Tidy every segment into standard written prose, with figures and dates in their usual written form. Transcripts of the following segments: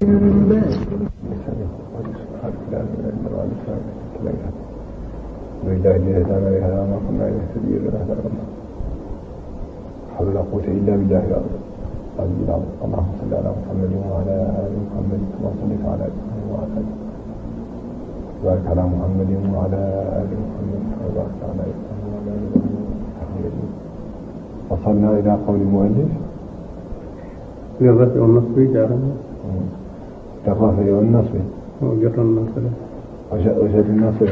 بالله الذي هدانا لهذا وما كنا لنهتدي لولا أن هدانا الله. حول ولا قوة إلا بالله العلي العظيم. اللهم صل على محمد وعلى آل محمد كما صليت على إبراهيم وعلى آل إبراهيم. بارك على محمد وعلى آل محمد كما باركت على إبراهيم وعلى آل إبراهيم. وصلنا إلى قول المؤلف للرفع والنصب جارنا. للرفع والنصب. وجر النصب. وجر النصب.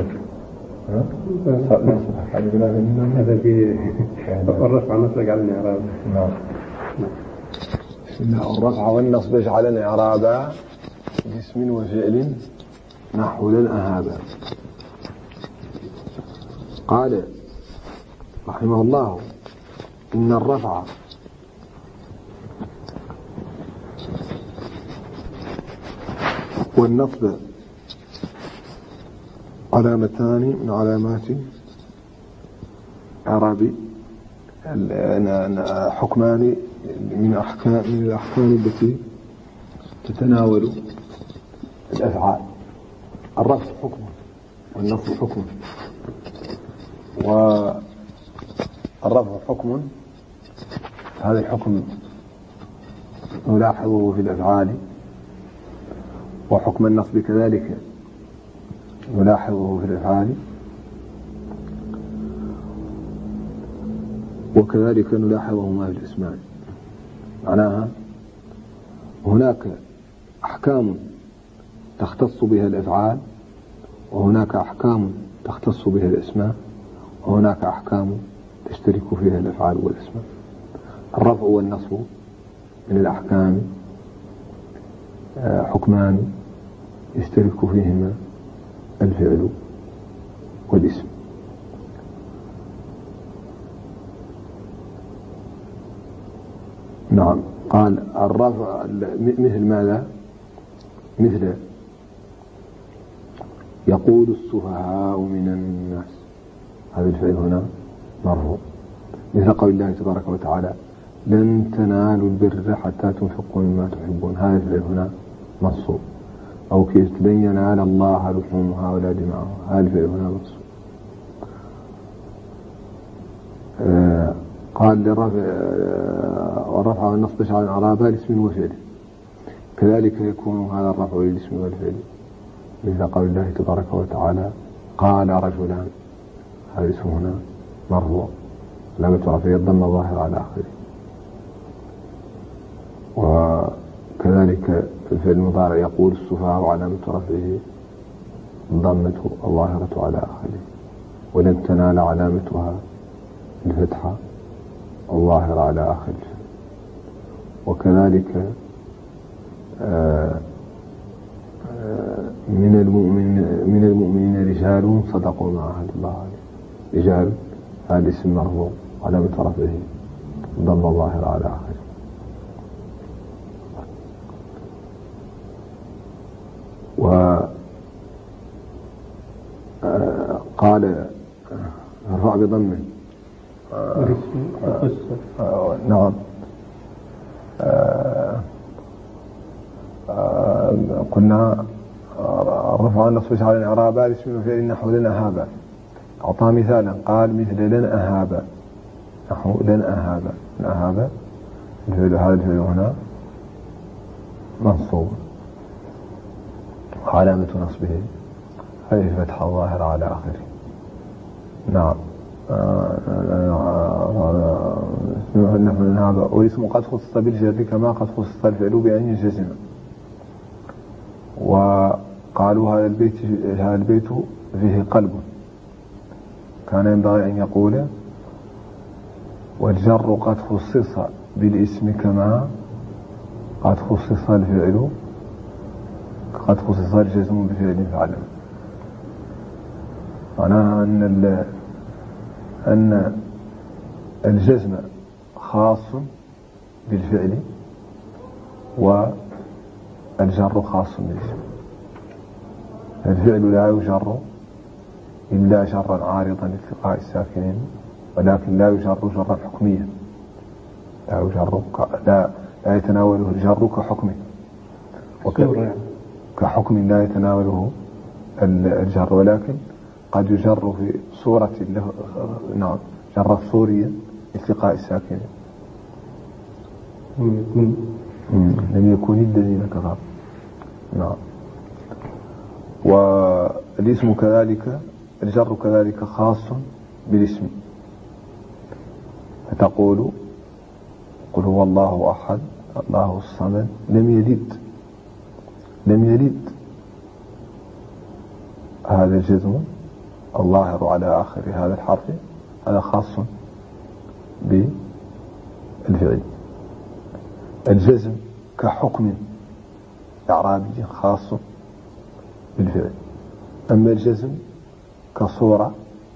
هذا في الرفع والنصب جعلني إعرابا. نعم. الرفع والنصب جعلني إعرابا باسم وفعل نحو لن أهابا. قال رحمه الله إن الرفع والنصب علامتان من علامات إعراب حكمان من الأحكام التي تتناول الأفعال. الرفع حكم والنصب حكم. والرفع حكم، هذا الحكم نلاحظه في الأفعال، وحكم النصب كذلك نلاحظه في الأفعال، وكذلك نلاحظهما في الأسماء. معناها هناك أحكام تختص بها الأفعال، وهناك أحكام تختص بها الأسماء، وهناك أحكام تشترك فيها الأفعال والأسماء. الرفع والنصب من الأحكام حكمان يشترك فيهما الفعل والاسم. نعم. قال الرفع مثل ماذا؟ مثل يقول السفهاء من الناس، هذا الفعل هنا مرفوع. مثل قول الله تبارك وتعالى لن تنالوا البر حتى تنفقوا مما تحبون، هذا الفعل هنا منصوب. أو كيف لن ينال الله لحومها ولا دماؤها، هذا الفعل هنا منصوب. قال والرفع والنصب جعل إعرابا لاسم وفعل، كذلك يكون هذا الرفع للاسم والفعل مثل قول الله تبارك وتعالى قال رجلان، هذا الاسم هنا مرفوع علامة رفعه الضمة الظاهرة على آخره. وكذلك الفعل المضارع يقول السفهاء علامة رفعه الضمة الظاهرة على آخره. ولن تنال علامتها الفتحة الظاهرة على آخره. وكذلك من المؤمنين رجال صدقوا ما عاهدوا الله عليه. رجال هذا اسم مرفوع علامة رفعه الضمة الظاهرة على آخره. وقال ارفع بضمه. نعم. قلنا الرفع والنصب جعل إعرابا لاسم وفعل نحو لن أهابا. أعطى مثالا قال مثل لن أهابا، نحو لن أهابا. لن أهابا الفعل، هذا الفعل هنا منصوب وعلامة نصبه هذه الفتحة الظاهرة على آخره. نعم. نحو لن أهابا. والاسم قد خصص بالجر كما قد خصص الفعل بأن يجزم. وقالوا هذا البيت فيه قلب، كان ينبغي أن يقول والجر قد خصص بالاسم كما قد خصص الفعل، قد خصص الجزم بفعل فعل. معناها أن الجزم خاص بالفعل والجر خاص بالاسم. الفعل لا يجر إلا جرا عارضا لالتقاء الساكنين، ولكن لا يجر جرا حكميا، لا يتناوله الجر كحكمه. كحكم لا يتناوله الجر، ولكن قد يجر في صورة له، نعم، جر الصورية التقاء الساكنين. لم يكن الذين كفروا. نعم. والاسم كذلك، الجر كذلك خاص بالاسم، فتقول قل هو الله أحد الله الصمد لم يلد. هذا الجزم الظاهر على آخر هذا الحرف هذا خاص بالفعل. الجزم كحكم إعرابي خاص بالفعل. أما الجزم كصورة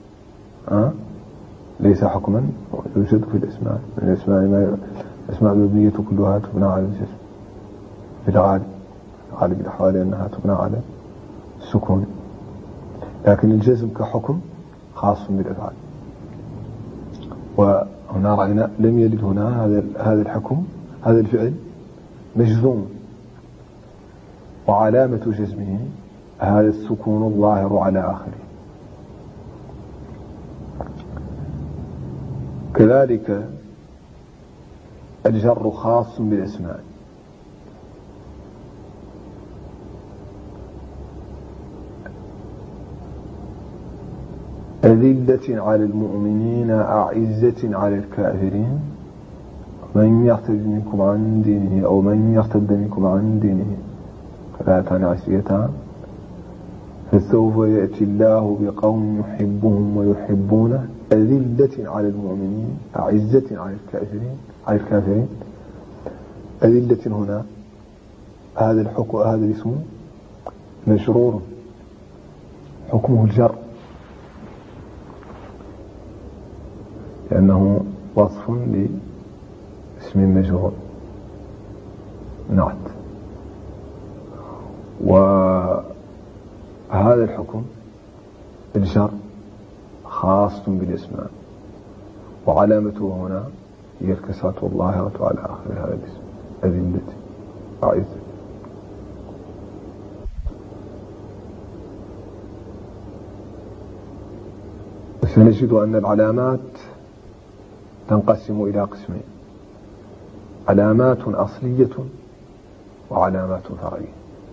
ليس حكما، يوجد في الأسماء. من الأسماء المبنية كلها تبنى على الجزم في غالب الأحوال أنها تبنى على السكون، لكن الجزم كحكم خاص بالأفعال. وهنا رأينا لم يلد هنا هذا الحكم، هذا الفعل مجزوم، وعلامة جزمه هذا السكون الظاهر على آخره. كذلك الجر خاص بالأسماء. أذلة على المؤمنين أعزة على الكافرين من يرتد منكم عن دينه أو من يرتد منكم عن دينه فلا عسيتان فسوف يأتي الله بقوم يحبهم ويحبونه أذلة على المؤمنين أعزة على الكافرين. أذلة هنا هذا الحكم، هذا الاسم مجرور حكمه الجر، لأنه وصف لاسم مجرور نعت. وهذا الحكم الجر خاص بالاسماء، وعلامته هنا هي الكسرة الظاهرة على آخر هذا الاسم أذلة أعزة. سنجد أن العلامات تنقسم إلى قسمين: علامات أصلية وعلامات فرعية.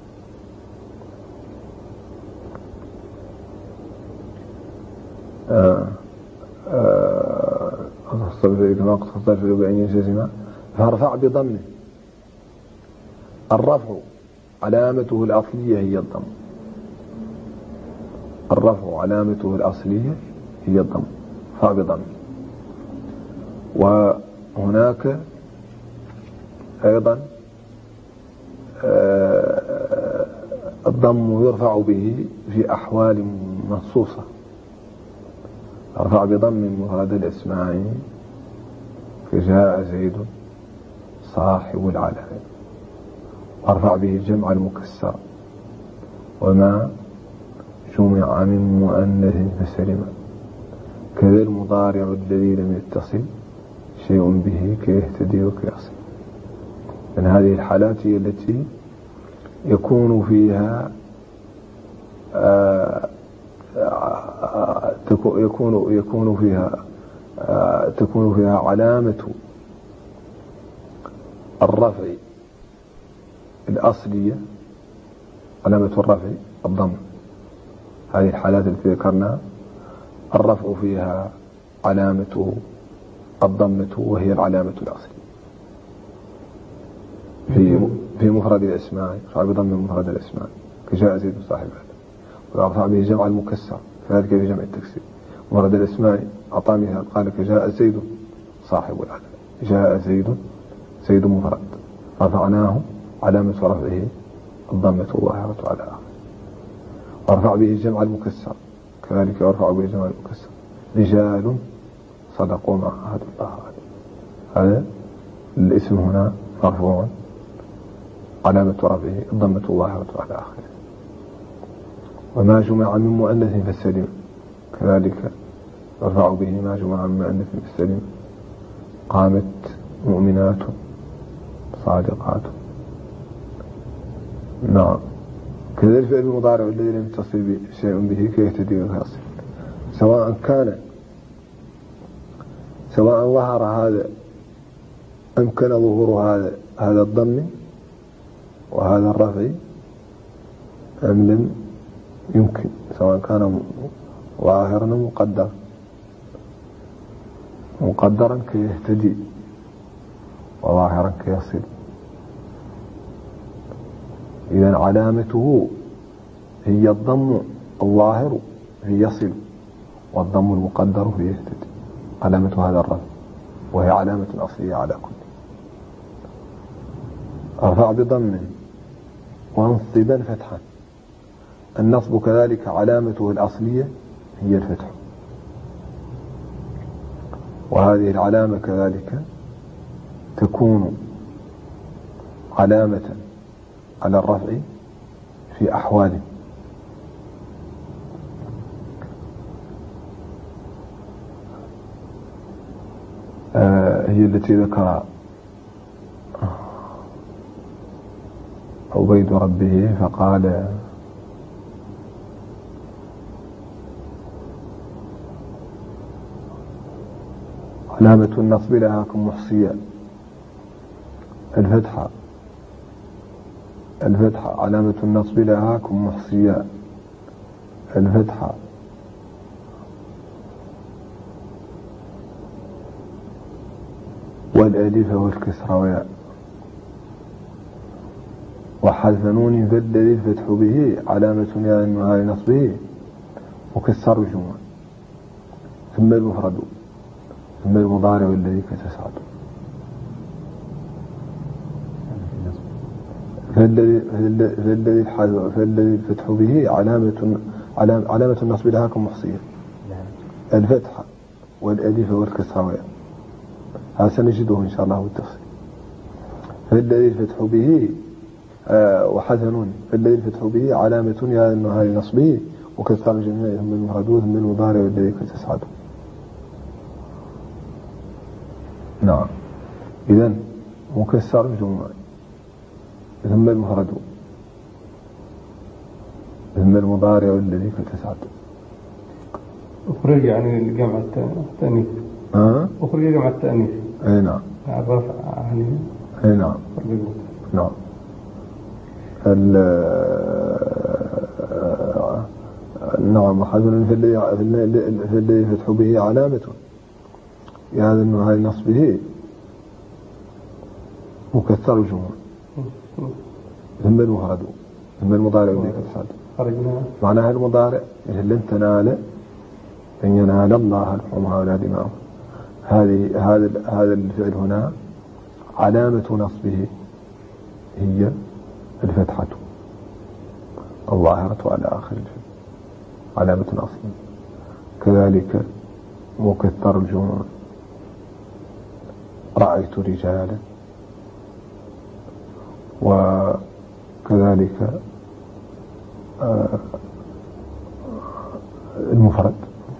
كما قد في بأن جزمة فارفع بضمه. الرفع علامته الأصلية هي الضم، الرفع علامته الأصلية هي الضم، فارفع بضمه. وهناك أيضا الضم يرفع به في أحوال مخصوصة. ارفع بضم مفرد الاسماء كجاء زيد صاحب العلم، ارفع به الجمع المكسر وما جمع من مؤنث فسلم، كذا المضارع الذي لم يتصل شيء به كيهتدي وكيصل. من هذه الحالات هي التي يكون فيها تكون فيها علامة الرفع الأصلية، علامة الرفع الضم. هذه الحالات التي ذكرنا الرفع فيها علامة الضمة وهي العلامة الأصلية. في مفرد الأسماء يرفع بضم مفرد الأسماء كجاء زيد صاحب العلم، ويرفع به جمع المكسر كذلك في جمع التكسير. مفرد الأسماء أعطى مثال قال كجاء زيد صاحب العلم، جاء زيد مفرد رفعناه علامة رفعه الضمة الظاهرة على آخر. وارفع به الجمع المكسر كذلك يرفع به الجمع المكسر رجال صدقوا ما عاهدوا الله عليه. هذا الاسم هنا مرفوع علامة رفعه الضمة الظاهرة على آخره. وما جمع من مؤنث فالسلم كذلك يرفع به ما جمع من مؤنث فالسلم، قامت مؤمنات صادقات نعم. كذلك الفعل المضارع الذي لم يتصل شيء به كيهتدي ويصل، سواء ظهر هذا، أمكن ظهور هذا الضم وهذا الرفع أم لم يمكن، سواء كان ظاهرا مقدرا كيهتدي وظاهرا كيصل. إذن علامته هي الضم الظاهر في يصل، والضم المقدر في يهتدي، علامة هذا الرفع، وهي علامة أصلية على كل. ارفع بضم وانصبا فتحا. النصب كذلك علامته الأصلية هي الفتح، وهذه العلامة كذلك تكون علامة على الرفع في أحوال. هي التي ذكر عبيد ربه فقال: علامة النصب لها كمحصية الفتحة علامة النصب لها كمحصية الفتحة، والألف والكسر وحذف نون فالذي الفتح به علامة يا أنها لنصبه وكسر جمع، ثم المفرد ثم المضارع الذي كتسعد. فالذي الفتح به علامة النصب لها كمحصية الفتحة والألف والكسر، هذا سنجده إن شاء الله بالتفصيل. فالذي الفتح به وحذف نون، فالذي الفتح به علامة يا أنها لنصبه وكسر جميع ثم المفرد ثم المضارع الذي كتسعد. نعم. إذن مكسر جمع ثم المفرد ثم المضارع الذي كتسعد. أخرج يعني الجمع التأنيث. أخرج جمع التأنيث. أي نعم. الرفع يعني. أي نعم. نعم. نعم. حذف فالذي فتح به علامة يعني أنه هاي نصبه مكسر جمع ثم المفرد ثم المضارع الذي كتسعد. معناها المضارع لن تنال أن ينال الله لحومها ولا دماؤها. هذا الفعل هنا علامة نصبه هي الفتحة الظاهرة على آخر الفعل، علامة أصلية. كذلك مكثر الجمع رأيت رجالا، وكذلك المفرد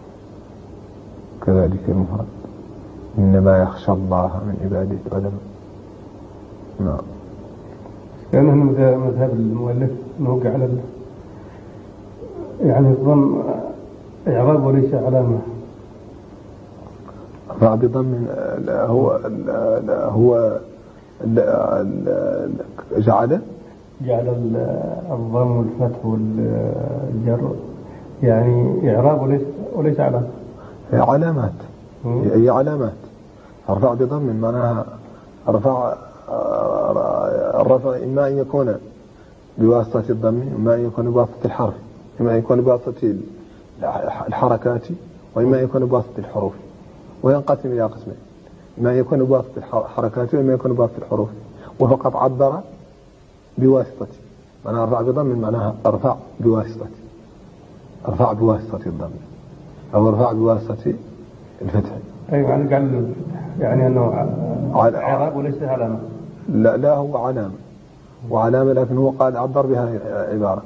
إنما يخشى الله من عباده العلماء. نعم. لأنه مذهب المؤلف أنه على يعني الضم إعراب وليس علامة. بضم هو جعل الضم والفتح والجر يعني إعراب وليس علامة. علامات. هي علامات. ارفع بضم معناها ارفع الرفع إما أن يكون بواسطة الضم، إما أن يكون بواسطة الحرف، إما أن يكون بواسطة الحركات، وإما أن يكون بواسطة الحروف. وينقسم إلى قسمين: إما أن يكون بواسطة الحركات وإما أن يكون بواسطة الحروف. وفقط عبر بواسطة، معناها ارفع بضم معناها ارفع بواسطة الضم أو ارفع بواسطة الفتح. أي معنى قال يعني أنه إعراب وليس علامة. لا هو علامة وعلامة، لكن هو قال عبر بها عبارة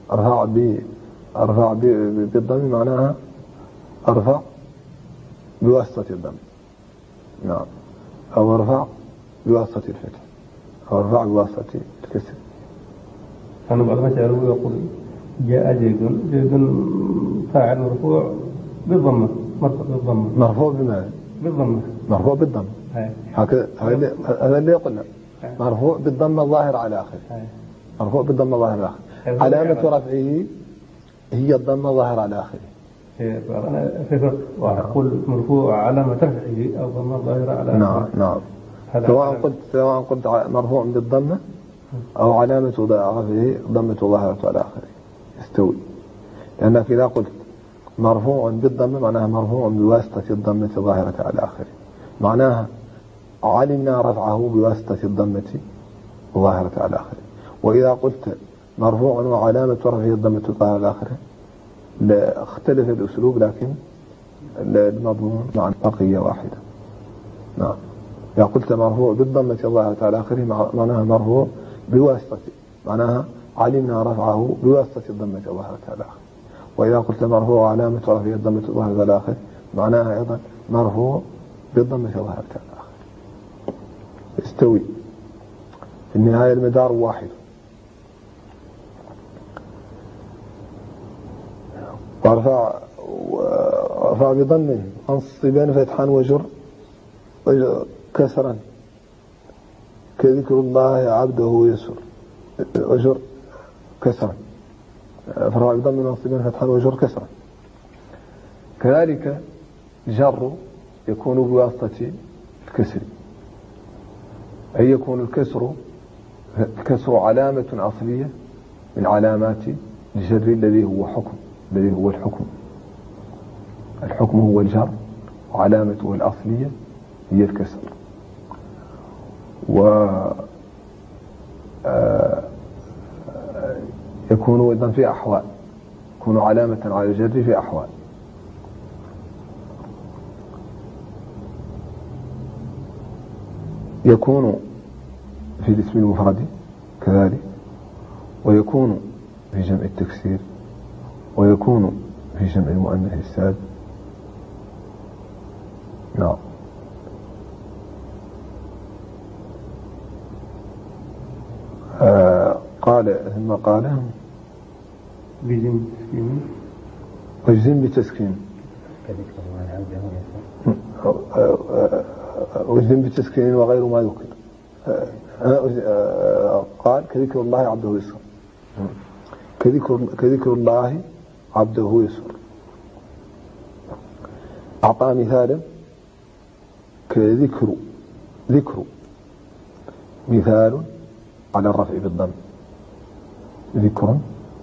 ارفع بالضم معناها ارفع بواسطة الضم. نعم. أو ارفع بواسطة الفتح أو ارفع بواسطة الكسر. كانوا بعض المشاعر يقول جاء زيد فاعل مرفوع بالضمة، مرفوع بالضمة. مرفوع بماذا؟ بالضمة. مرفوع بالضمة. هكذا هذا اللي قلنا. مرفوع بالضمة الظاهر على آخره. مرفوع بالضمة الظاهر على آخره. علامة رفعه هي الضمة الظاهر على آخره. أنا في فرق وأقول مرفوع علامة رفعه أو ضمة ظاهرة على آخره. نعم. سواء قلت مرفوع بالضمة أو علامة رفعه ضمة ظاهرة على آخره يستوي. لأنك إذا قلت مرفوع بالضمة معناها مرفوع بواسطة الضمة الظاهرة على آخره، معناها علمنا رفعه بواسطة الضمة الظاهرة على آخره. وإذا قلت مرفوع وعلامة رفعه الضمة الظاهرة على آخره لا اختلف الأسلوب، لكن المضمون مع بقية واحدة. نعم. إذا قلت مرفوع بالضمة الظاهرة على آخره معناها مرفوع بواسطة، معناها علمنا رفعه بواسطة الضمة الظاهرة على آخره. وإذا قلت مرفوع علامة رفعه الضمة الظاهرة على آخره معناها أيضا مرفوع بالضمة الظاهرة على آخره. استوي. في النهاية المدار واحد. وارفع بضم انصبا فتحا وجر كسرا كذكر الله عبده يسر وجر كسرا. فرفع بضم منصبا فتحا وجر كسرا. كذلك الجر يكون بواسطة الكسر، أي يكون الكسر علامة أصلية من علامات الجر الذي هو الحكم. الحكم هو الجر وعلامته الأصلية هي الكسر. يكون أيضا في أحوال، يكون علامة على الجر في أحوال. يكون في الاسم المفرد كذلك، ويكون في جمع التكسير، ويكون في جمع المؤنث السالم. نعم. قال ثم قال واجزم بتسكين واجزم بتسكين وغير ما ذكر. قال كذكر الله عبده يسر، كذكر الله عبده يسر. أعطى مثالا كذكر مثال على الرفع بالضم. ذكر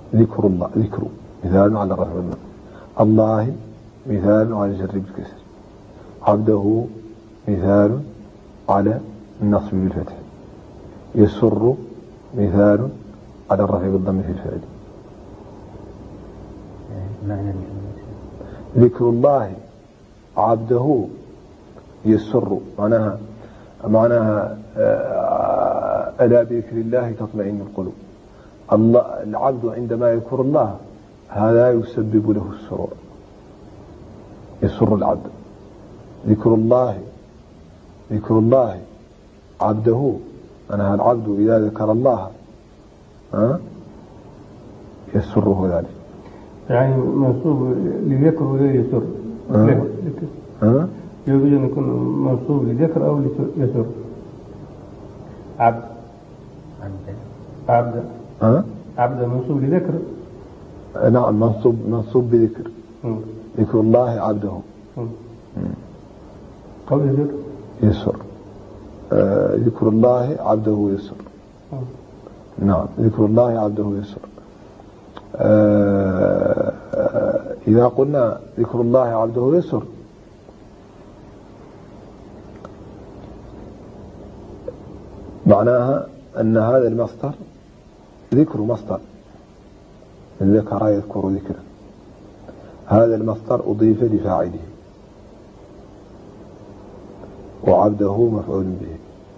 مثال على الرفع بالضم. الله مثال على الجر بالكسر. عبده مثال على النصب بالفتح. يسر مثال على الرفع بالضم في الفعل. ذكر الله عبده يسر معناها ألا بذكر الله تطمئن القلوب. العبد عندما يذكر الله هذا يسبب له السرور، يسر العبد. ذكر الله عبده معناها العبد إذا ذكر الله يسره ذلك. يعني منصوب لذكر ولا يسر؟ يجوز أن يكون منصوب لذكر أو يسر. عبد منصوب لذكر. نعم منصوب بذكر. ذكر الله عبده. قول يسر. ذكر الله عبده يسر. نعم ذكر الله عبده يسر. إذا قلنا ذكر الله عبده يسر معناها أن هذا المصدر ذكر مصدر ذكر يذكر ذكرا. هذا المصدر أضيف لفاعله وعبده مفعول به.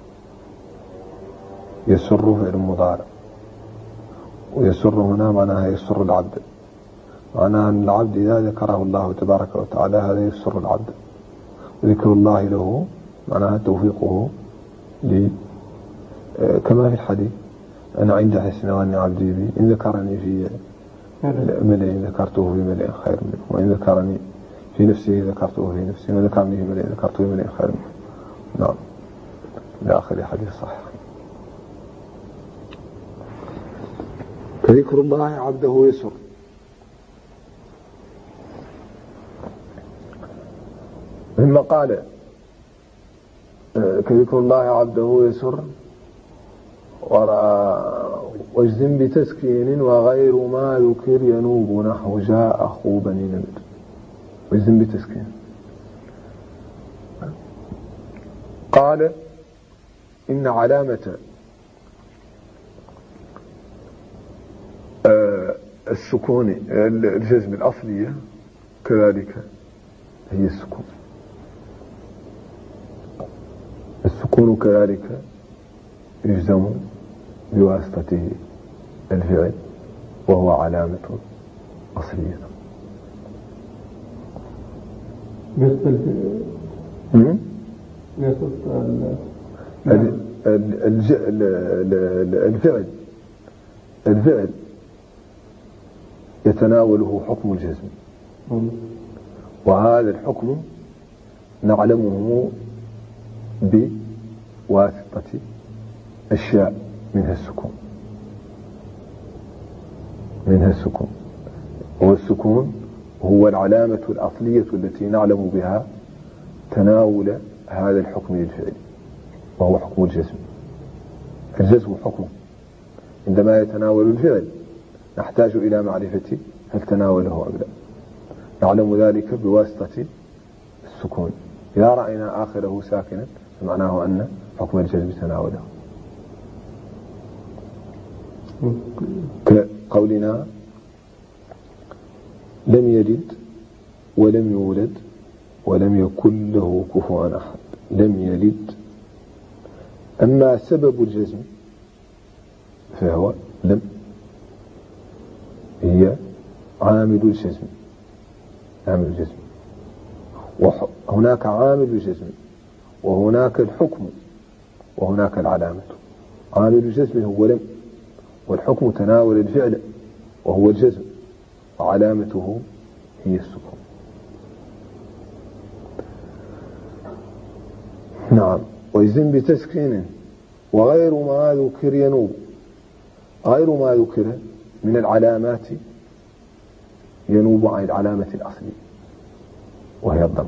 يسر فعل مضارع، ويسر هنا معناها يسر العبد، معناها أن العبد إذا ذكره الله تبارك وتعالى هذا يسر العبد. ذكر الله له معناها توفيقه كما في الحديث أنا عند حسن ظن عبدي بي إن ذكرني في ملئ ذكرته في ملئ خير منه، وإن ذكرني في نفسه ذكرته في نفسي، وإن ذكرني في ملئ ذكرته في ملئ خير منه. نعم، إلى آخر حديث صحيح. فذكر الله عبده يسر. ثم قال كذكر الله عبده يسر واجزم بتسكين وغير ما ذكر ينوب نحو جاء أخو بني نمر. واجزم بتسكين. قال إن علامة السكون الجزم الأصلية كذلك هي السكون. السكون كذلك يجزم بواسطته الفعل وهو علامة أصلية. الفعل يتناوله حكم الجزم، وهذا الحكم نعلمه بواسطة أشياء منها السكون. والسكون هو العلامة الأصلية التي نعلم بها تناول هذا الحكم للفعل، وهو حكم الجزم. الجزم حكم، عندما يتناول الفعل نحتاج إلى معرفة هل تناوله أم لا. نعلم ذلك بواسطة السكون. إذا رأينا آخره ساكنا فمعناه أن حكم الجزم تناوله، كقولنا لم يلد ولم يولد ولم يكن له كفوا أحد. لم يلد. أما سبب الجزم فهو لم، هي عامل الجزم. وهناك عامل الجزم وهناك الحكم وهناك العلامة. عامل الجزم هو لم، والحكم تناول الفعل وهو الجزم، وعلامته هي السكون. نعم. ويزن بتسكين وغير ما ذكر ينوب. غير ما ذكر من العلامات ينوب عن العلامة الأصلية وهي الضم.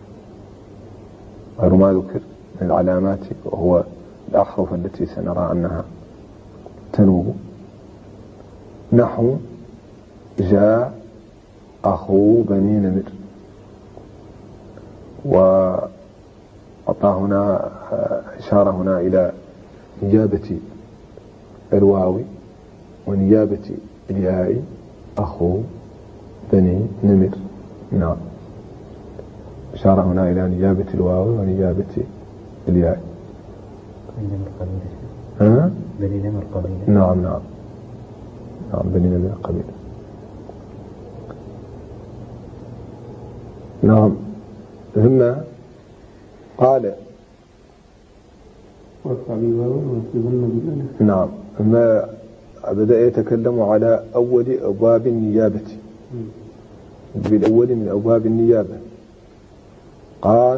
غير ما ذكر من العلامات وهو الأحرف التي سنرى أنها تنوب، نحو جاء أخو بني نمر. وأعطى هنا إشارة هنا إلى نيابة الواو ونيابة الياء أخو بني نمر. نعم، إشارة هنا إلى نيابة الواو ونيابة الياء. بني نمر قبيلة. نعم بني نمر قبيلة. نعم. ثم قال نعم، ثم بدأ يتكلم على أول أبواب النيابة، بالأول من أبواب النيابة. قال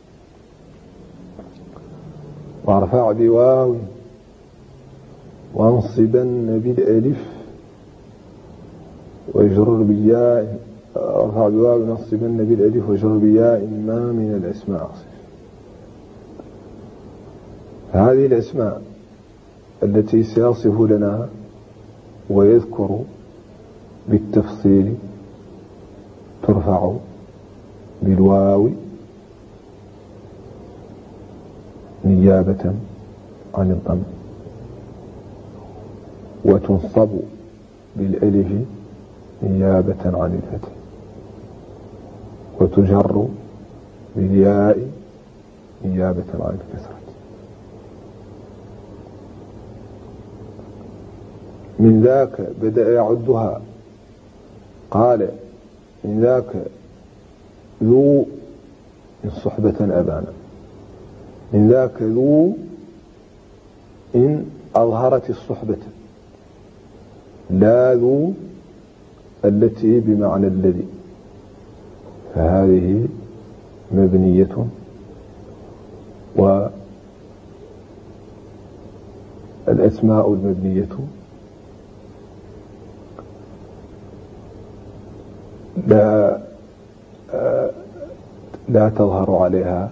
وارفع بواو وانصبن بالألف وجرر بالياء. ارفع بواو وانصبن بالألف وجرر بالياء ما من الأسماء. هذه الأسماء التي سيصف لنا ويذكر بالتفصيل ترفع بالواو نيابة عن الضم، وتنصب بالألف نيابة عن الفتح، وتجر بالياء نيابة عن الكسرة. من ذاك بدأ يعدها. قال من ذاك ذو إن صحبة أبانا. من ذاك ذو إن أظهرت الصحبة لا ذو التي بمعنى الذي، فهذه مبنية. والأسماء المبنية لا تظهر عليها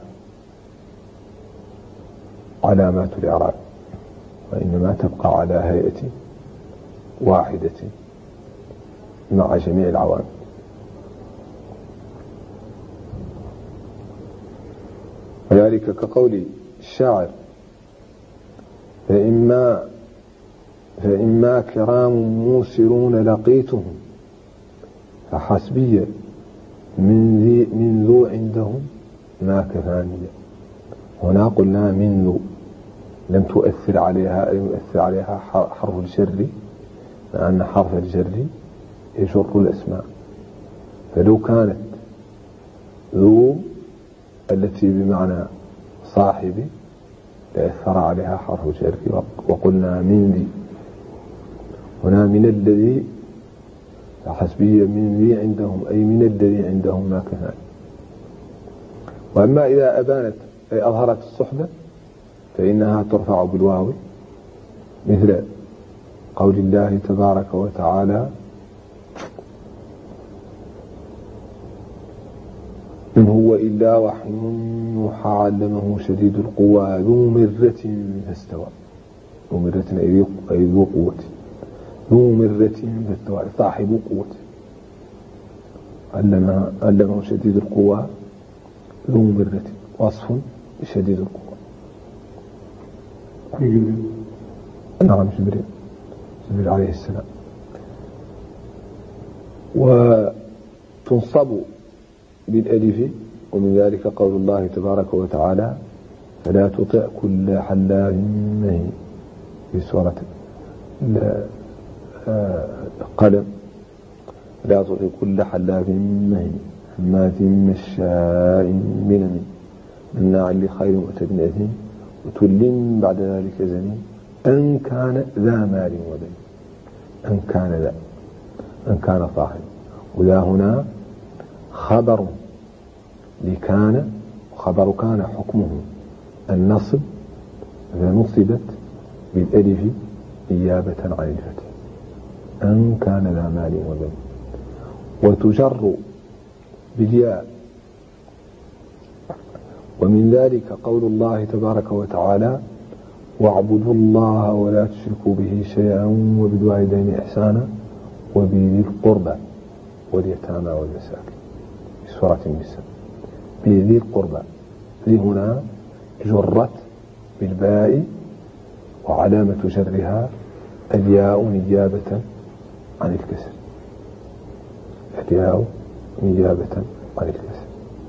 علامات الإعراب، وإنما تبقى على هيئة واحدة مع جميع العوامل. وذلك كقول الشاعر: فإما كرام موسرون لقيتهم فحسبي من ذو عندهم ما كفاني. هنا قلنا من ذو، لم يؤثر عليها حرف الجر، لأن حرف الجر يجر الأسماء، فلو كانت ذو التي بمعنى صاحب لأثر عليها حرف الجر، وقلنا من ذي. هنا من الذي فحسبية من ذي عندهم، أي من الذي عندهم ما كفاني. وأما إذا أبانت أي أظهرت الصحبة فإنها ترفع بالواو، مثل قول الله تبارك وتعالى: إن هو إلا وحي يوحى علمه شديد القوى ذو مرة فاستوى. ذو مرة أي ذو قوة، ذو مرة فاستوى صاحب قوة، علمه شديد القوى ذو مرة، وصف شديد القوى. نعم، جبريل عليه السلام. وتنصب بالألف، ومن ذلك قول الله تبارك وتعالى: فلا تطع كل حلاف مهين، في سورة القلم: لا تطع كل حلاف مهين هماز مشاء بنميم مناع للخير معتد أثيم وتل بعد ذلك زنيم أن كان ذا مال وبنين. أن كان صاحب، وذا هنا خبر لكان، خبر كان حكمه النصب، فنصبت بالألف نيابة عن الفتح. أن كان ذا مال وبنين. وتجر بالياء، ومن ذلك قول الله تبارك وتعالى: واعبدوا الله ولا تشركوا به شيئا وبالوالدين إحسانا وبذي القربى واليتامى والمساكين، في سورة النساء. بذي القربى، ذي هنا جرت بالباء، وعلامة جرها الياء نيابة عن الكسر. الياء نيابة عن الكسر.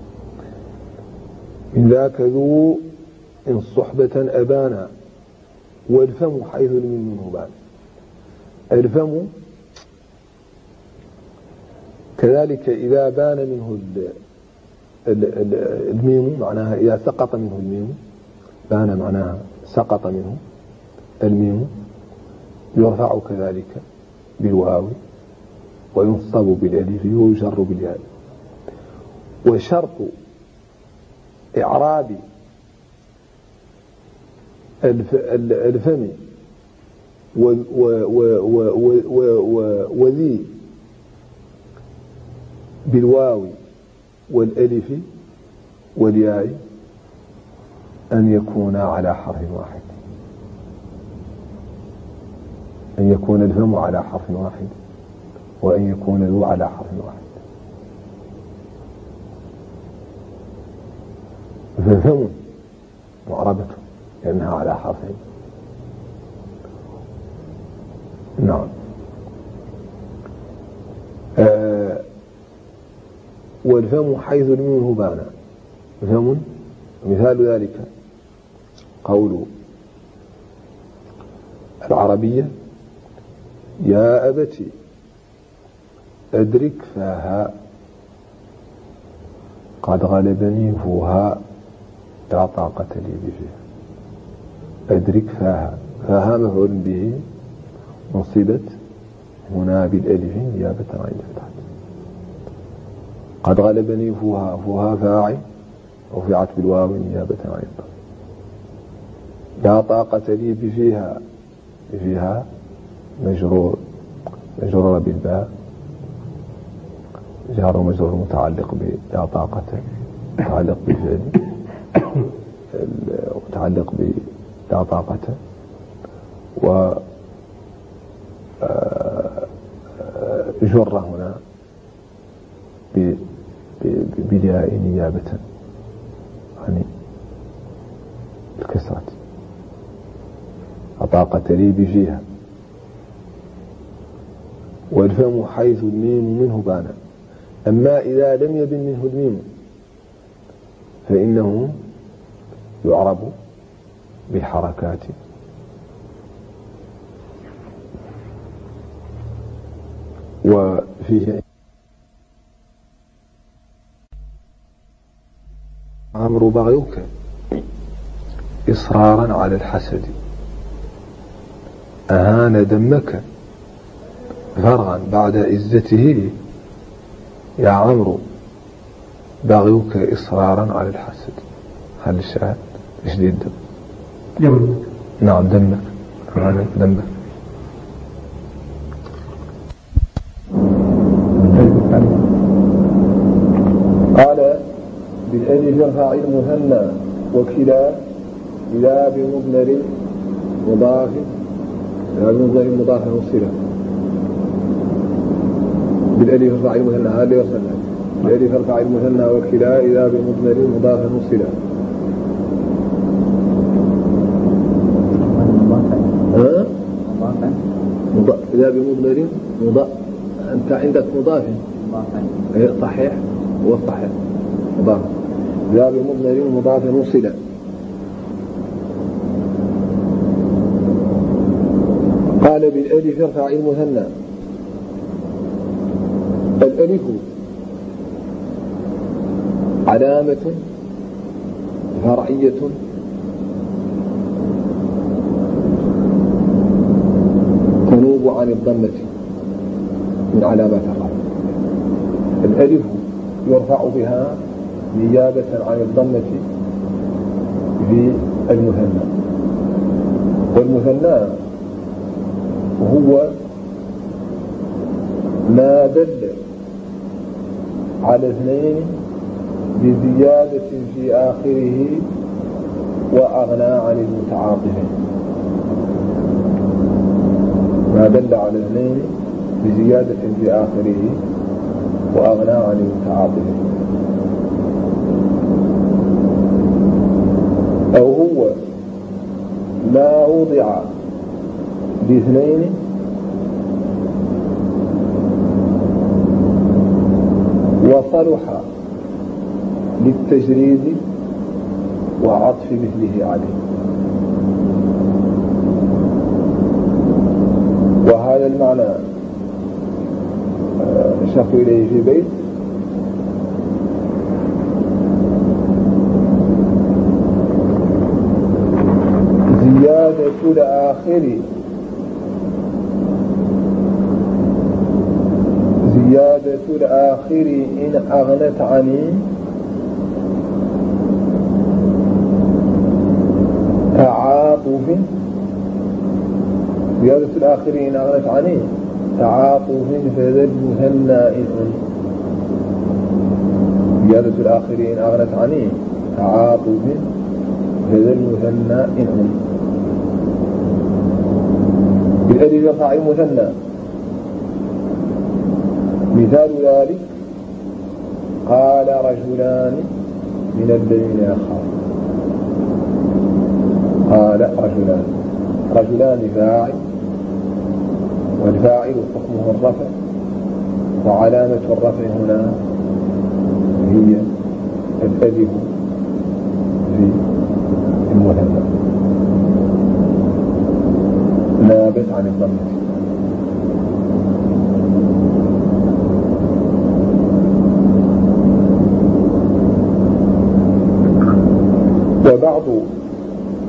من ذاك ذو إن صحبة أبانا، والفم حيث الميم منه بان. الفم كذلك إذا بان منه الميم، معناها إذا سقط منه الميم، بان معناها سقط منه الميم، يرفع كذلك بالواو، وينصب بالالف، ويجر بالياء. وشرط إعراب الفم وذي بالواو والألف والياء أن يكون على حرف واحد، أن يكون الفم على حرف واحد، وأن يكون ذو على حرف واحد. فالفم معربة لأنها على حرفين. نعم. والفم حيث الميم بانا. فم مثال ذلك قول العربية: يا أبتي أدرك فاها قد غلبني فوها لا طاقة لي بفيها. أدرك فاها، فاها مفعول به، نصبت هنا بالألف نيابة عن الفتحة. قد غلبني فوها، فوها فاعل رفعت بالواو نيابة عن الضم. لا طاقة لي بفيها، بفيها مجرور بالباء، جار ومجرور متعلق بلا طاقة، متعلق بالفعل متعلق بلا طاقة، و جر هنا بداء نيابة عن الكسرة. طاقة لي بفيها. والفم حيث الميم منه بان، أما إذا لم يبن منه الميم فإنه يعرب بالحركات. وفيه عمرو بغيك إصرارا على الحسد، أهان دمك فرغا بعد عزته، يا عمرو بغيك إصرارا على الحسد. هل الشاهد إيش دي الدم؟ دمك. نعم دمك، أهان دمك. قال بالألف ارفع المثنى وكلا إذا بمضمر مضاف، إذا بمضمر مضاف وصلة. بالألف ارفع المثنى، هذا اللي وصلنا. بالألف ارفع المثنى وكلا إذا بمضمر مضاف وصلة. إذا بمضمر مضاف، أنت عندك مضاف صحيح، هو الصحيح مضاف. إذا بمضمر مضاف وصلة. قال بالألف ارفع المثنى. الألف علامة فرعية تنوب عن الضمة من علامات الرفع. الألف يرفع بها نيابة عن الضمة في المثنى. والمثنى هو ما دل على اثنين بزيادة في آخره وأغنى عن المتعاطفين. ما دل على اثنين بزيادة في آخره وأغنى عن المتعاطفين. أو هو ما وضع باثنين وصلح للتجريد وعطف مثله عليه. وهذا المعنى أشرت إليه في بيت: زيادة الآخر إن أغنت عني تعاطف. زيادة الآخر إن أغنت عني تعاطف فذا المثنى إن. زيادة الآخر إن أغنت عني تعاطف فذا المثنى إن. بالألف يقع المثنى. مثال ذلك: قال رجلان من الذين يخافون. قال رجلان، رجلان فاعل، والفاعل حكمه الرفع، وعلامة الرفع هنا هي الألف في المثنى نابت عن الضمة. وبعض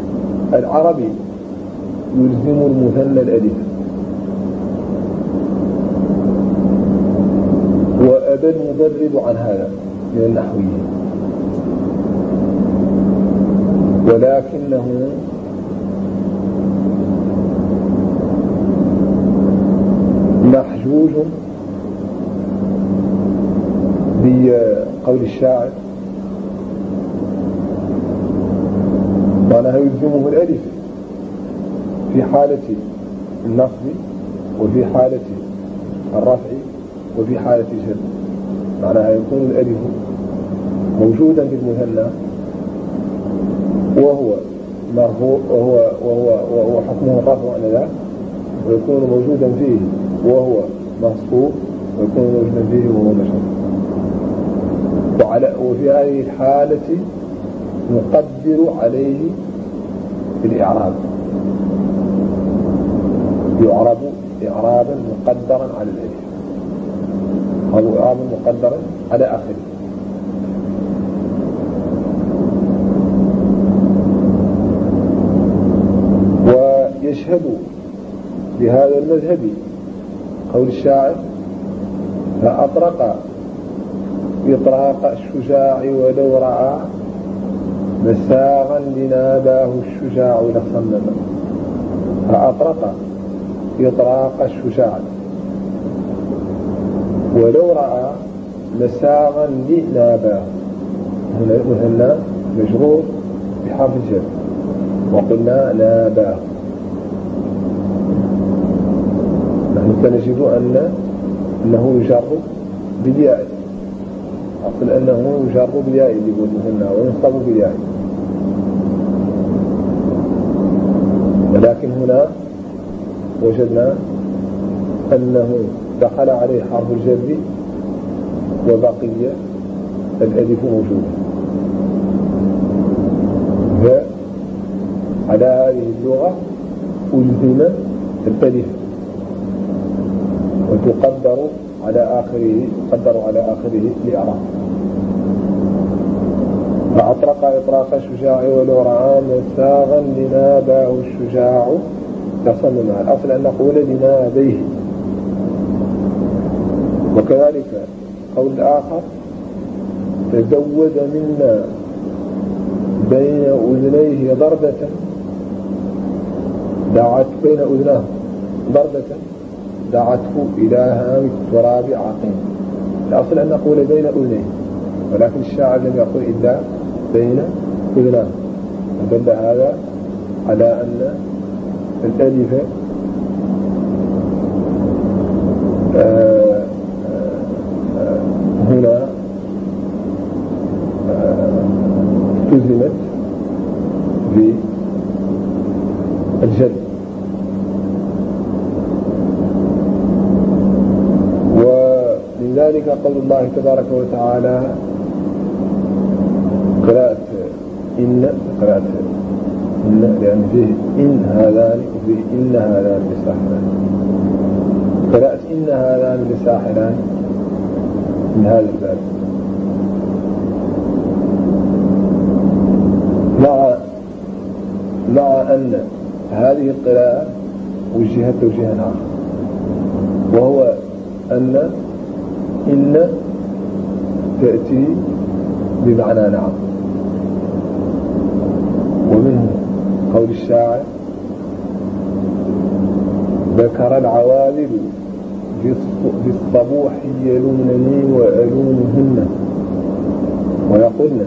العرب يلزم المثنى الألف المبرد عن هذا من النحويين، ولكنه محجوج بقول الشاعر معناها يلزمه الألف في حالة النصب وفي حالة الرفع وفي حالة الجر، معناها يكون الألف موجودا في المثنى وهو مرفوع وهو حكمه الرفع آنذاك، ويكون موجودا فيه وهو منصوب، ويكون موجودا فيه وهو مجرور. وفي هذه الحالة نقدر عليه بالإعراب، يعرب إعرابا مقدرا على الألف، هذا إعرابا مقدرا على آخره. ويشهد بهذا المذهب قول الشاعر فأطرق إطراق الشجاع ولو رأى مساغا لناداه الشجاع لصمم. فأطرق إطراق الشجاع ولو رأى مساغا لناباه، هنا مثنى مجرور بحرف الجر وقلنا ناباه. نحن سنجد أنه يجر بالياء، أقول أنه يجر بالياء اللي يقول مثنى وينصب بالياء، ولكن هنا وجدنا أنه دخل عليه حرف الجر وبقي الألف موجودة. على هذه اللغة ألزم الألف وتقدر على آخره لإعراب. فأطرق إطراق الشجاع ولو رأى مساغا لناباه الشجاع تصمم. الأصل أن نقول لنابيه. وكذلك قول الآخر تزود منا بين أذنيه ضربة دعت بين أذناه ضربة دعته إلى هام التراب عقيم. الأصل أن نقول بين أذنيه، ولكن الشاعر لم يقل إلا بين أذناه، فدل هذا على أن الألف هنا التزمت بالجر. ولذلك قول الله تبارك وتعالى قراءة إن لأن فيه إن هذان وفيه إن هذان لساحران. قراءة إن هذان لساحران من هذا الباب، مع أن هذه القراءة وجهت توجيها آخر، وهو أن إن تأتي بمعنى نعم. ومنه قول الشاعر ذكر العوالل بالصبوح يلونني وألونهن ويقولن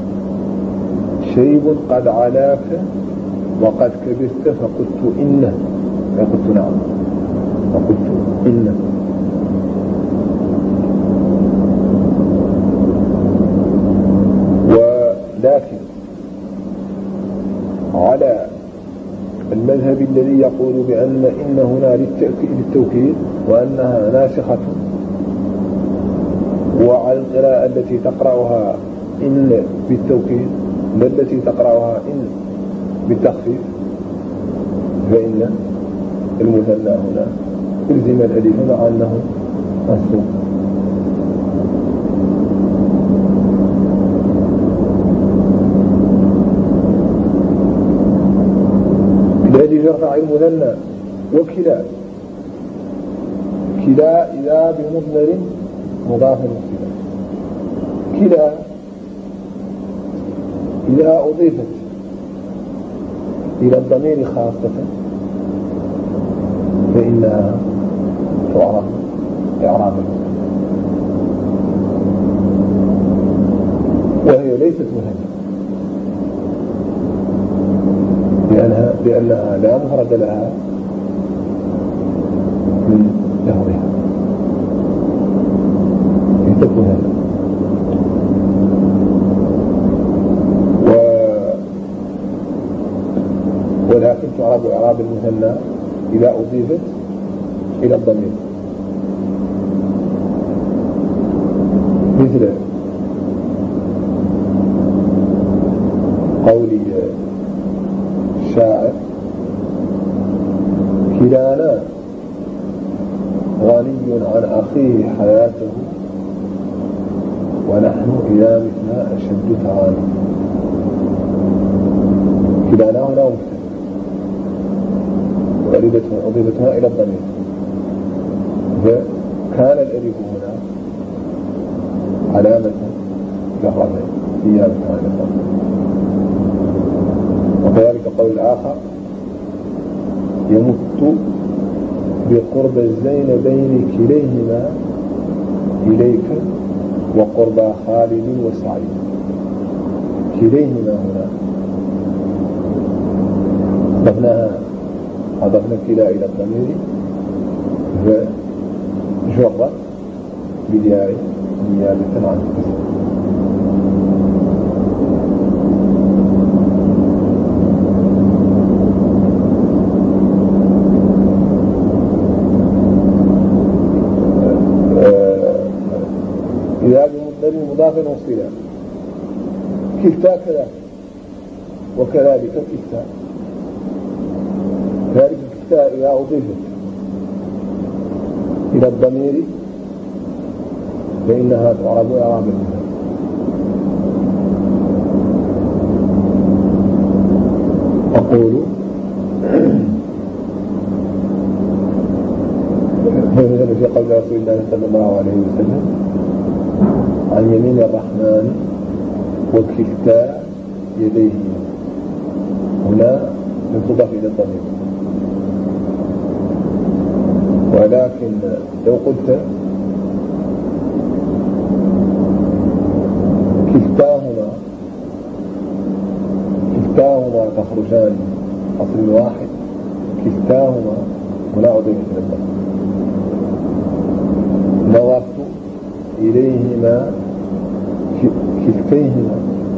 شيب قد علاك وقد كبرت فقلت إنه، فقلت نعم فقلت إنه. ولكن على المذهب الذي يقول بأن إن هنا للتوكيد وأنها ناسخة، وعلى القراءة التي تقرأها إن بالتوكيد لا التي تقرأها إن بالتخفيف، فإن المثنى هنا الزم الألف مع أنه منصوب. الذي يرفع المثنى وكلا إذا بمضمر مضافا وصلا. كلا إذا أضيفت إلى الضمير خاصة فإنها تعرف إعراب المثنى، وهي ليست مثنى لأنها لا مفرد لها من لفظها، ليست مثنى. ولكن تعرب إعراب المثنى إذا أضيفت إلى الضمير، مثل قول الشاعر: كلانا غني عن أخيه حياته ونحن إذا متنا أشد تغاني. كلانا هنا أضيفتها إلى الضمير، فكان الألف هنا علامة للرفع نيابة عن الضمير. وكذلك قول الآخر: يمت بقرب الزينبين كليهما إليك وقرب خالد وسعيد. كليهما هنا أضفنا كلا إلى الضمير فجرت بالياء نيابة عن الكسر. إذا بمضمر مضاف وصلا كلتا كذلك، وكذلك كلتا. كذلك كلتا إذا أضيفت إلى الضمير فإنها تعرب إعراب المثنى. أقول مثل في قول رسول الله صلى الله عليه وسلم: عن يمين الرحمن وكلتا يديه. هنا لم تضاف إلى الضمير، ولكن لو قلت كلتاهما تخرجان أصل واحد، كلتاهما ولا أضيف إلى الضمير. نظرت إليهما كلتيهما،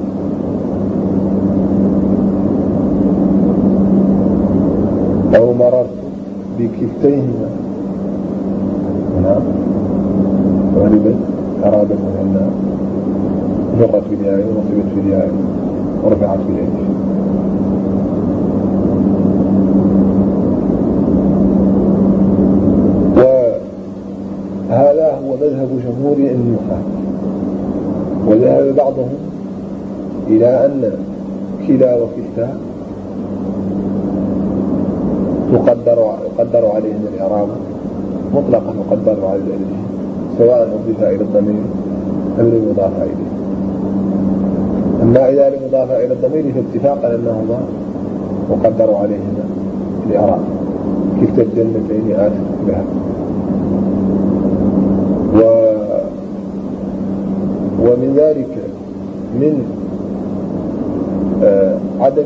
أو مررت بكلتيهما. هنا غالبا أراد المثنى جرت بالياء ونصبت بالياء ورفعت بالالف. وهذا هو مذهب جمهور النحاة. وذهب بعضهم إلى أن كلا وكلتا يقدر عليهم الإعراب مطلقا، يقدر على الألف سواء أضيف إلى الضمير أم لم يضاف إليه. أما إذا لم يضاف إلى الضمير فاتفاقا أنهما يقدر عليهما الإعراب. كلتا الجنتين آتت لها. ومن ذلك من عدم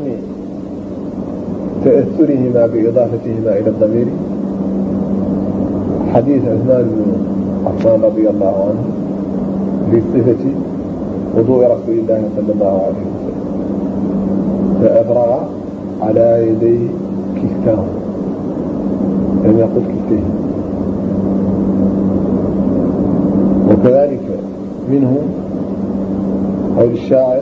تأثرهما بإضافتهما إلى الضمير حديث عثمان بن عفان رضي الله عنه في صفة وضوء رسول الله صلى الله عليه وسلم: فأفرغ على يدي كلتاه، لم يقل كلتيه. وكذلك منه قول الشاعر: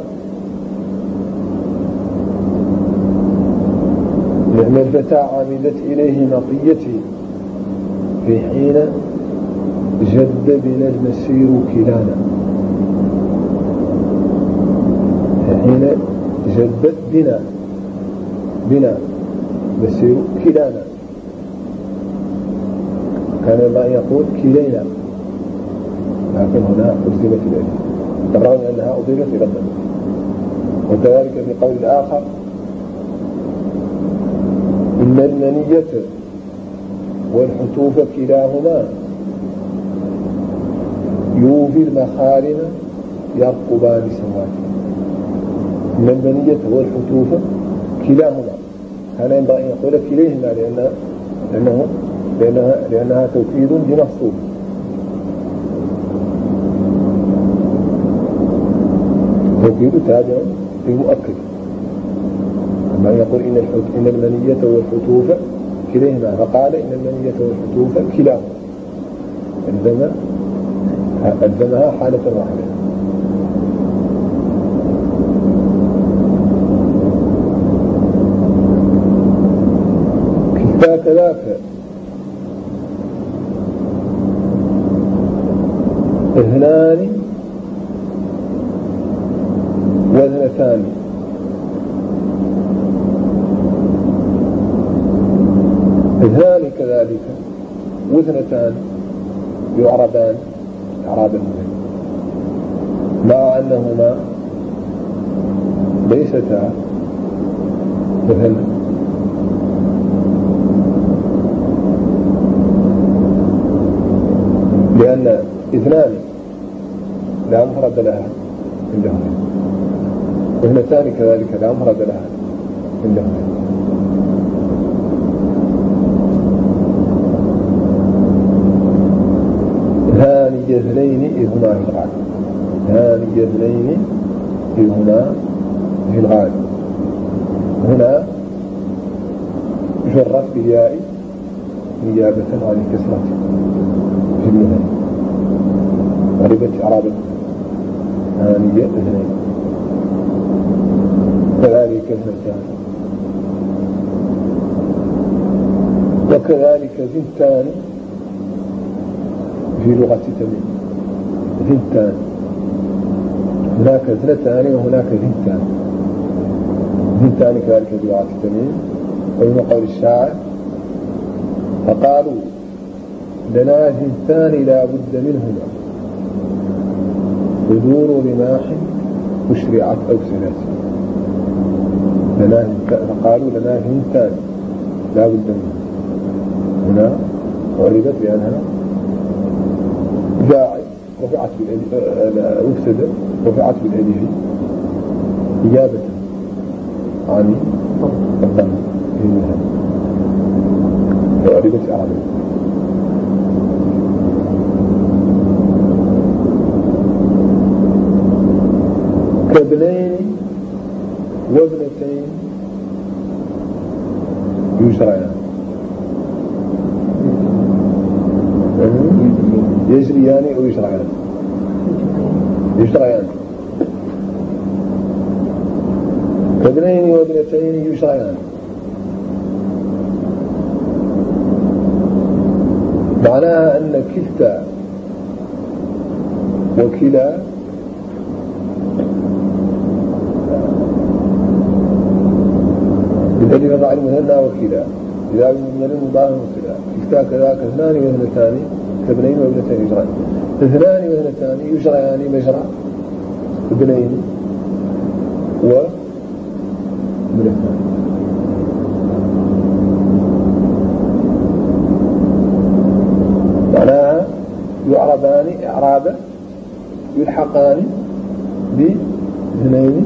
نعم الفتى عمدت إليه مطيتي في حين جد بنا المسير كلانا. في حين جدت بنا مسير كلانا، كان ما يقول كلينا. لكن هنا أجزمت الألف بالرغم من أنها أضيفت إلى الضمير. وكذلك في قول الآخر إن المنية والحتوف كلاهما يوفي المخارم يرقبان سواه. إن المنية والحتوف كلاهما، هذا ينبغي أن يقول كليهما لأنها توكيد بمفصول. توكيد تابع للمؤكد. أما يقول إن المنية والحتوف كليهما، فقال إن المنية والحتوف كلاهما، ألزمها حالة واحدة. كذاك اثنان واثنتان، اثنان كذلك واثنتان يعربان إعرابا مع أنهما ليستا مثلا، لأن اثنان لا مفرد لها عندهم، واثنتان كذلك لا مفرد لها عندهم. ثاني اثنين إذ هما في الغالب، ثاني اثنين إذ هما في الغالب. هنا جرت بالياء نيابة عن الكسرة في المثل، غربت إعراب ثانية اثنين، كذلك اثنتان، وكذلك ثنتان في لغة تميم. ثنتان، هناك اثنتان وهناك ثنتان. ثنتان كذلك في لغة تميم. ومن قول الشاعر فقالوا لنا ثنتان لا بد منهما بدور رماح أشرعت أو سلاسل. فقالوا لنا ثنتان لا بد منهما، هنا غربت بأنها جاعل رفعت بالألف، رفعت بالألف إجابة عن الضم في المثل، وغربت إعرابا. كابنين وابنتين يجريان، يجريان أو يجريان؟ يجريان. كابنين وابنتين يجريان، معناها أن كلتا وكلا بالذي وضع المثنى وكلا، إذا من المضاف وكلا. كلتا كذاك اثنان واثنتان كابنين وابنتين يجريان. اثنان واثنتان يجريان مجرى ابنين وابنتان. معناها يعربان إعرابا، يلحقان باثنين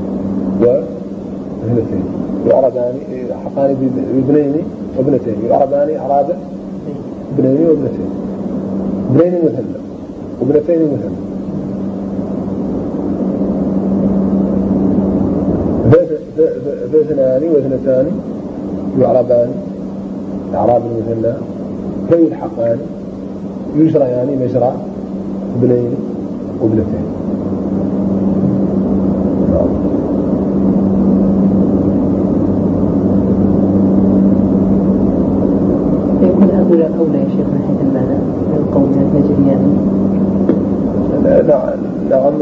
واثنتين، يعربان يلحقان باثنين وابنتين، يعربان إعرابا ابنين وابنتين، ابنين مثنى وابنتين مثنى. فاثنان واثنتان يعربان إعراب المثنى، فيلحقان يجريان مجرى ابنين وابنتين. يكون هؤلاء أولى يا شيخ من حيث المعنى من القول يجريان. نعم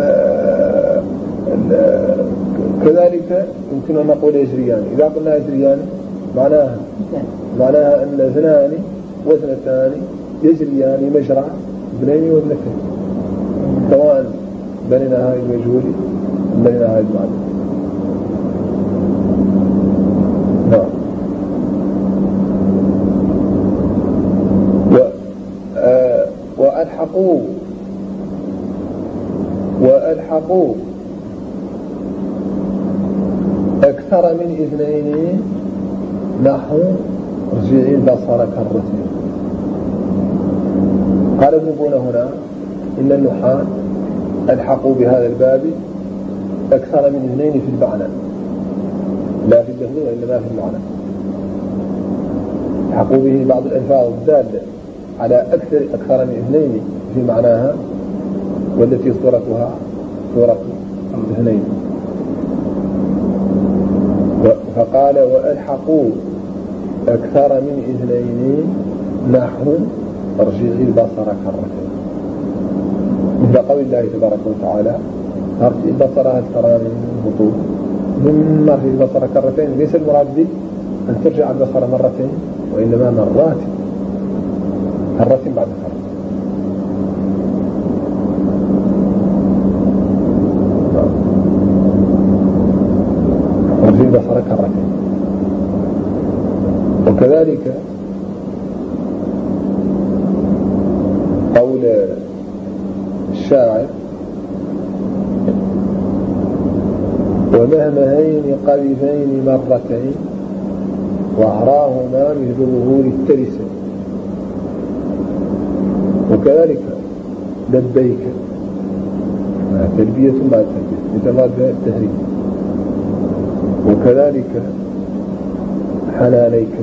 كذلك يمكن أن نقول يجريان. إذا قلنا يجريان معناها أن اثنان واثنتان يجريان مجرى ابنين وابنتين، سواء بنينا هاي المجهول بنينا هاي المعلوم. نعم. وألحقوا أكثر من اثنين نحو ارجعي البصر كرتين. قال ابن بونة هنا إن النحاة ألحقوا بهذا الباب أكثر من اثنين في المعنى، لا في اللفظ وإنما في المعنى. ألحقوا به بعض الألفاظ الدالة على أكثر من اثنين في معناها، والتي صورتها صورة اثنين. فقال وألحقوا أكثر من اثنين نحو ارجعي البصر كرتين، مثل قول الله تبارك وتعالى ارجعي البصر هل ترى من هطول. ثم ارجعي البصر كرتين ليس المراد به أن ترجع البصر مرتين، وإنما مرات، كرة بعد كرة. ارجعي البصر كرتين. وكذلك قول الشاعر ومهمهين قذفين مرتين وأعراهما مثل ظهور الترسين. وكذلك لبيك تلبية بعد تلبية يتمرد بها التهريب. وكذلك حنانيك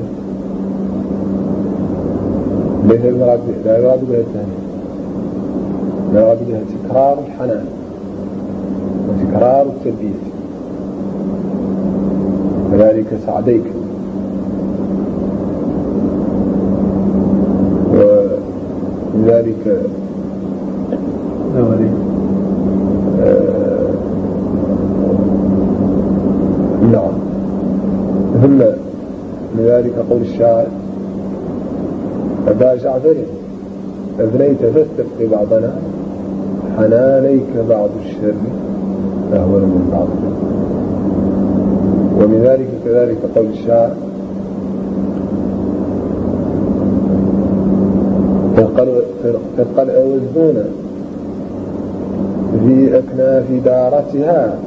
ليس المراد لا يراد بها التهريب، لا يراد بها تكرار الحنان وتكرار التلبية. كذلك سعديك. وذلك نعم. ثم لذلك قول الشاعر أبا جعفر أذنيت فاستبقي بعضنا حنانيك بعض الشر أهون من بعض. ومن ذلك كذلك قول الشاعر قد أوزون في أكناف دارتها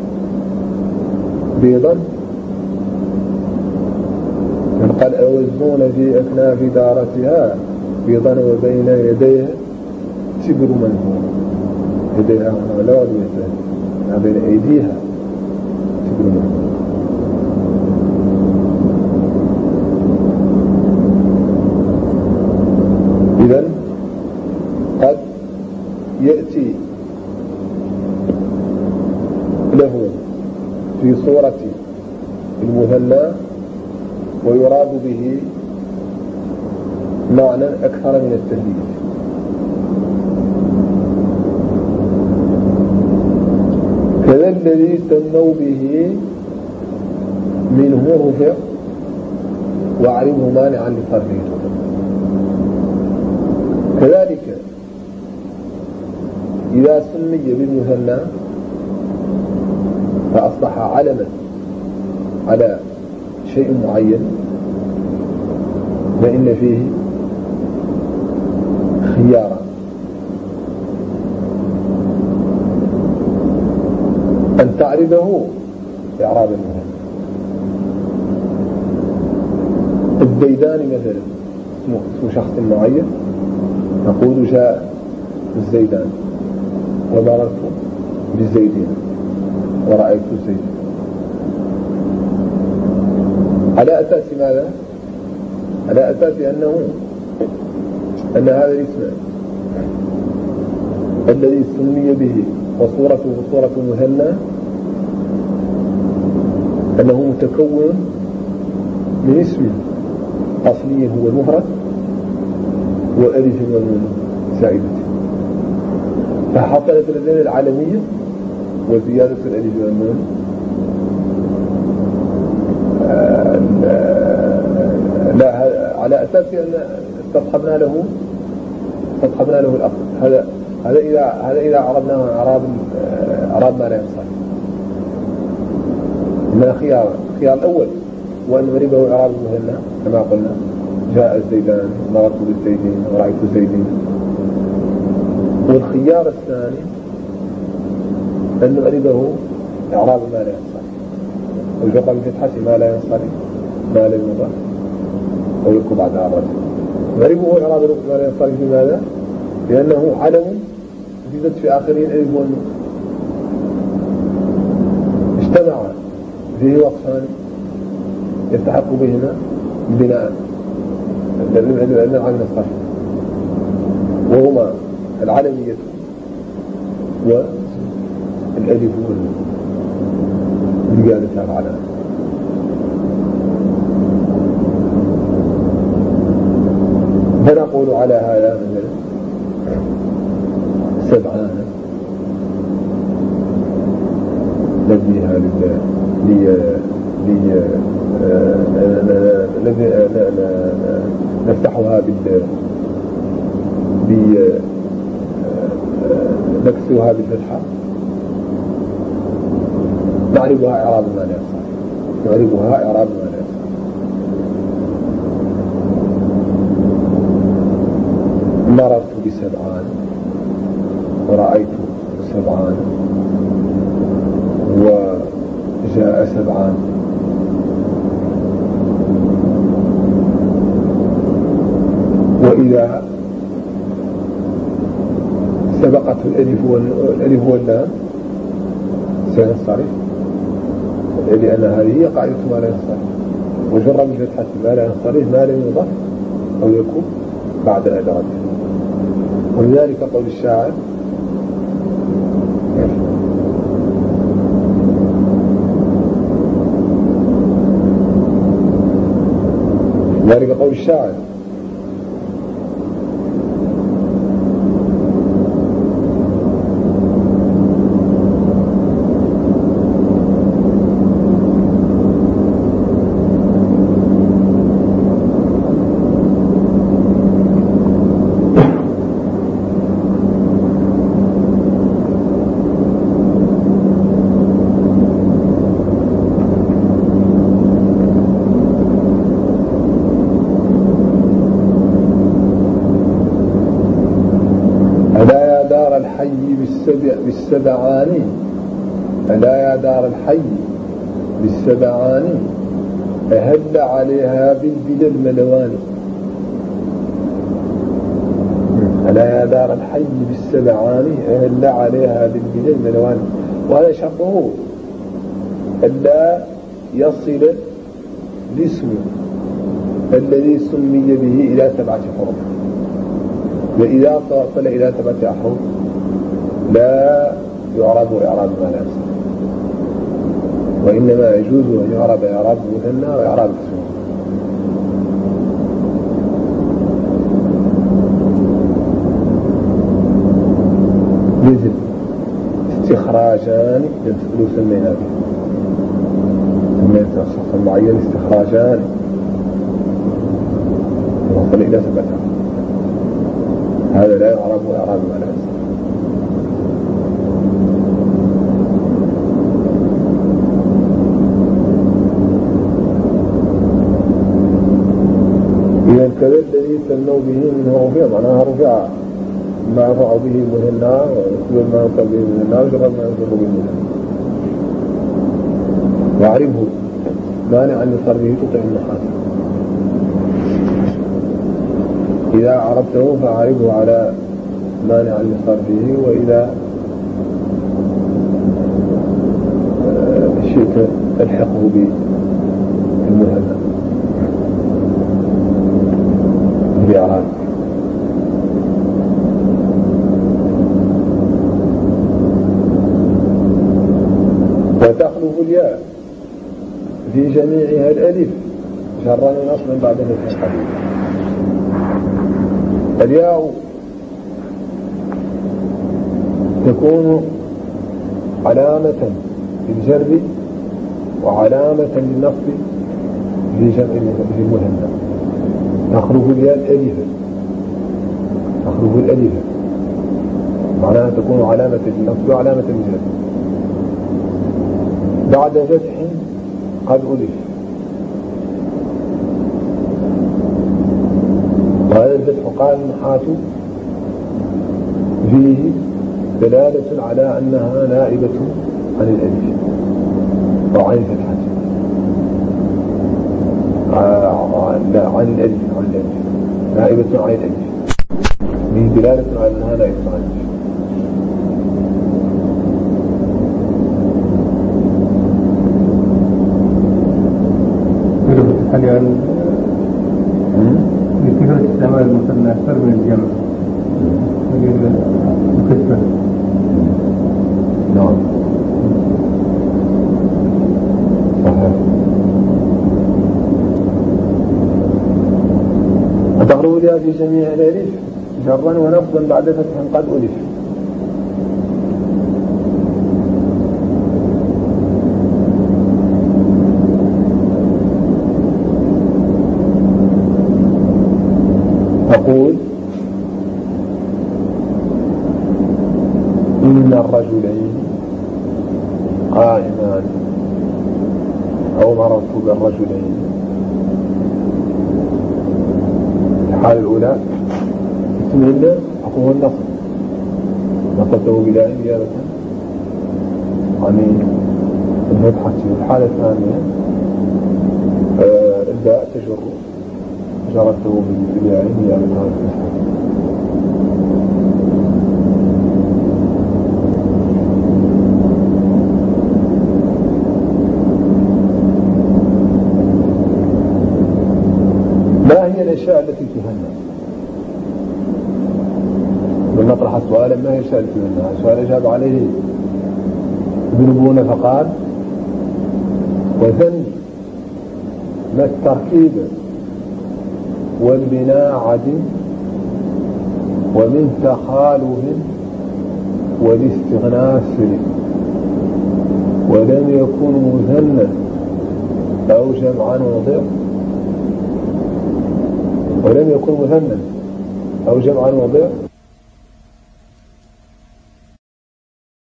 بيضا قد أوزون في أكناف دارتها بيضا وبين يديها تبر منهور. يديها هنا لا ولا بين أيديها تبر منهور. إذن قد يأتي له في صورة المثنى ويراد به معنى أكثر من التهديد. كذا الذي سموا به منه رفع وأعربه مانعا لصرفه. كذلك إذا سمي بالمثنى فأصبح علما على شيء معين فإن فيه خيارا: أن تعرفه إعراب المثنى. الزيدان مثلا اسم شخص معين، نقول جاء الزيدان ومررت بالزيدين ورأيت الزيدين، على أساس ماذا؟ على أساس أن هذا الاسم الذي سمي به وصورته صورة مثنى أنه متكون من اسم أصلي هو المفرد وألف ونون سائدة، فحصلت لدينا العالمية وزيادة الألف والنون لا على أساس أن استصحبنا له الأصل. هذا هذا إذا عرضناه أعراب ما لا ينصرف. إنما خيار الأول وأن نعربه إعراب المثنى كما قلنا: جاء الزيدان، مررت بالزيدين، ورأيت الزيدين. والخيار الثاني أن نعربه إعراب ما لا ينصرف، ويجرى بفتحة ما لا ينصرف، ما لا ينضاف، ويكون بعدها الرجل. نعربه إعراب ما لا ينصرف. لماذا؟ لأنه علم زيدت في آخره الألف والنون، اجتمع فيه وصفان يستحق بهما بناء عن الصرف، وهما العلمية والألف والنون بزيادتها العلم. فنقول على هذا مثلا: سبعان نبنيها نفتحها نكسوها بالفتحة، نعربها إعراب ما لا ينصرف. نعربها إعراب ما لا ينصرف. مررت بسبعان، ورأيت سبعان، وجاء سبعان. وإذا سبقته الألف واللام سينصرف، لأن هذه هي قاعدة ما لا ينصرف، وجر بفتحة ما لا ينصرف ما لم يضف أو يكون بعد أدراج. ولذلك قول الشاعر: ذلك قول الشاعر: بالسبعان، ألا يا دار الحي بالسبعان، أهل عليها بالبلى الملوان. ألا يا دار الحي بالسبعان، أهل عليها بالبلى الملوان. وهذا شرطه ألا يصل الاسم الذي سمي به إلى 7 حروف، وإذا وصل إلى 7 أحرف لا يعرب إعراب ما لا يصح، وإنما يجوز أن يعرب إعراب مثنى وإعراب كسور. يجب استخراجان لو سمينا به، سميت الشخص المعين استخراجان وصل إلى 7، هذا لا يعرب إعراب ما لا يصح. إذا كذا الذي سموا به منه رفع، معناها رفع ما رفع به المثنى، ويكون ما ينصب به المثنى، ويجرد ما ينصب به المثنى. واعرفه مانعا من صرفه تطع النحاس. إذا عرفته فاعرفه على مانعا من صرفه، وإذا شئت الحقه بالمثنى بإعراب. وتخلف الياء في جميعها الألف جرا ونصبا بعد فتح القليل. الياء تكون علامة للجر وعلامة للنصب في جمع المثنى. تخلف الياء الألف، تخلف الألف معناها تكون علامة النصب علامة الجزم بعد فتح قد ألف. وهذا الفتح قال النحاة فيه دلالة على أنها نائبة عن الألف أو عن الفتحة عن الألف نائبة عن الألف من دلالة على أنها نائبة عن الألف. يعني بكثرة استعمال المثنى أكثر من الجمع بكثرة. نعم صحيح. وتغرب لها في جميع الألف جرا ونصبا بعد فتح قد ألف. تقول إن الرجلين قائمان أو مررت بالرجلين. الحالة الأولى اسم الله حكمه النصب نصبته بلا نيابة عن الفتحة. الحالة الثانية الباء تجر جرته بالباء نيابة عن الفتحة. ما هي الأشياء التي تهنى؟ نطرح سؤالا ما هي الأشياء التي تهنى؟ السؤال أجاب عليه ابن بونة فقال وثني ما التركيب والبناء عدم ومن تخاله والاستغناء سلم ولم يكن مثنى أو جمعا وضع ولم يكن مثنى أو جمعا وضع